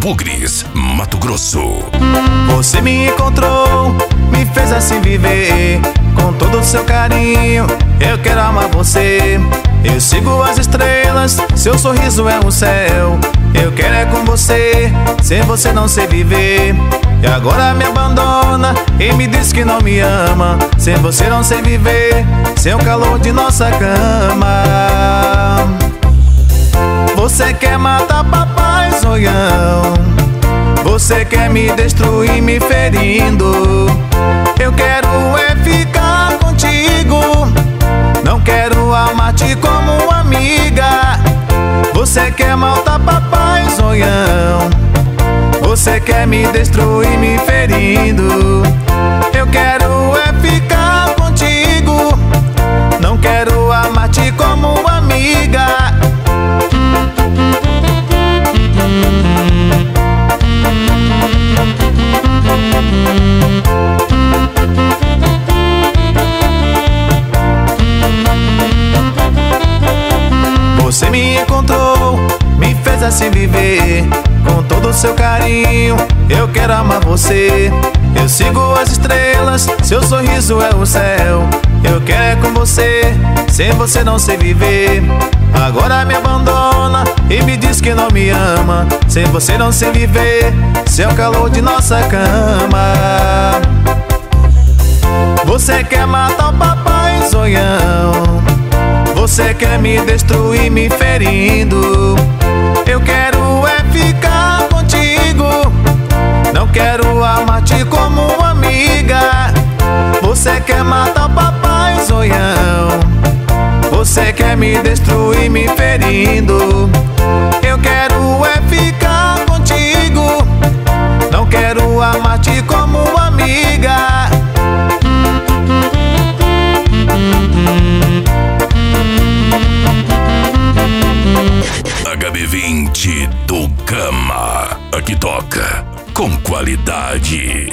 Bugres, Mato Grosso. Você me encontrou, me fez assim viver, com todo o seu carinho, eu quero amar você. Eu sigo as estrelas, seu sorriso é um céu, eu quero é com você, sem você não sei viver. E agora me abandona e me diz que não me ama, sem você não sei viver, sem o calor de nossa cama. Você quer matar papai zoião, você quer me destruir me ferindo. Eu quero é ficar contigo, não quero amar-te como amiga. Você quer matar papai zoião, você quer me destruir me ferindo. Eu quero é ficar contigo, não quero amar-te como amiga. Você me encontrou, me fez assim viver, com todo o seu carinho, eu quero amar você. Eu sigo as estrelas, seu sorriso é o céu, eu quero é com você, sem você não sei viver. Agora me abandona e me diz que não me ama, sem você não sei viver, sem o calor de nossa cama. Você quer matar o papai zoião, você quer me destruir me ferindo. Eu quero é ficar contigo, não quero amar-te como amiga. Você quer matar o papai zoião, você quer me destruir me ferindo. Eu quero é ficar contigo, não quero amar-te como amiga. HB20 do Gama, aqui toca com qualidade.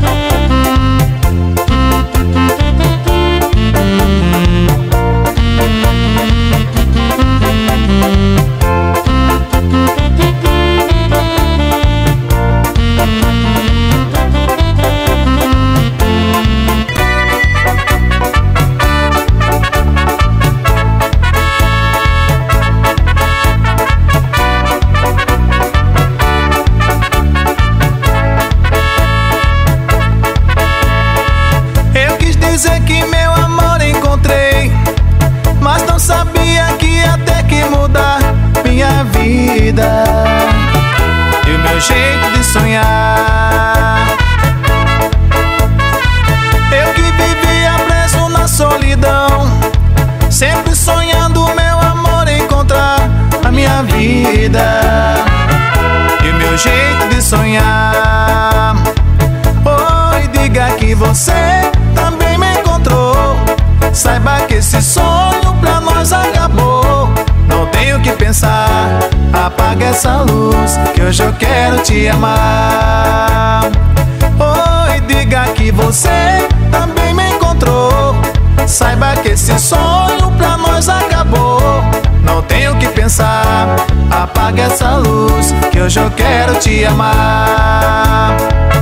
Dizer que meu amor encontrei, mas não sabia que ia ter que mudar minha vida e o meu jeito de sonhar. Eu que vivia preso na solidão, sempre sonhando meu amor encontrar a minha vida e o meu jeito de sonhar. Oi, diga que você também me encontrou, saiba que esse sonho pra nós acabou. Não tenho que pensar, apaga essa luz, que hoje eu quero te amar. Oi, diga que você também me encontrou, saiba que esse sonho pra nós acabou. Não tenho que pensar, apaga essa luz, que hoje eu quero te amar.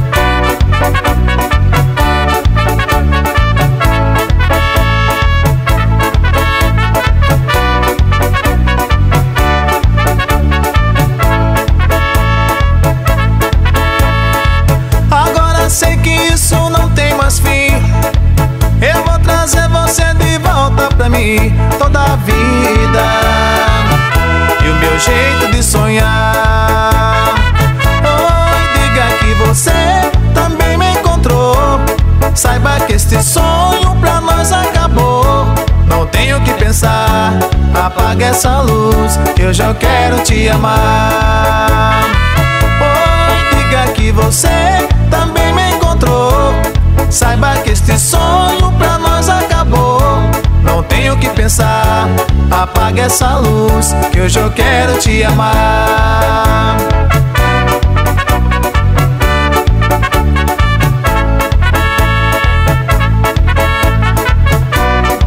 Sei que isso não tem mais fim, eu vou trazer você de volta pra mim toda a vida e o meu jeito de sonhar. Oi, diga que você também me encontrou, saiba que este sonho pra nós acabou. Não tenho que pensar, apaga essa luz, que hoje eu quero te amar. Oi, diga que você também me encontrou, saiba que este sonho pra nós acabou. Não tenho que pensar, apaga essa luz, que hoje eu quero te amar.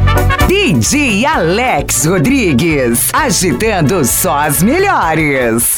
DJ Alex Rodrigues, agitando só as melhores.